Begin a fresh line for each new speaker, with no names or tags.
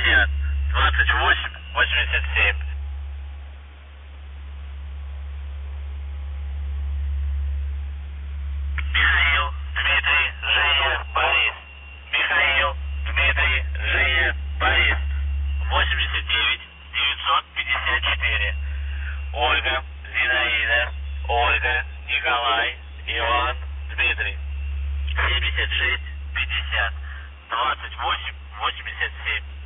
50 28 87. Михаил, Дмитрий, Женя, Борис. Михаил, Дмитрий, Женя, Борис. 89 954. Ольга, Зинаида, Ольга, Николай, Иван, Дмитрий. 76 50 28 87.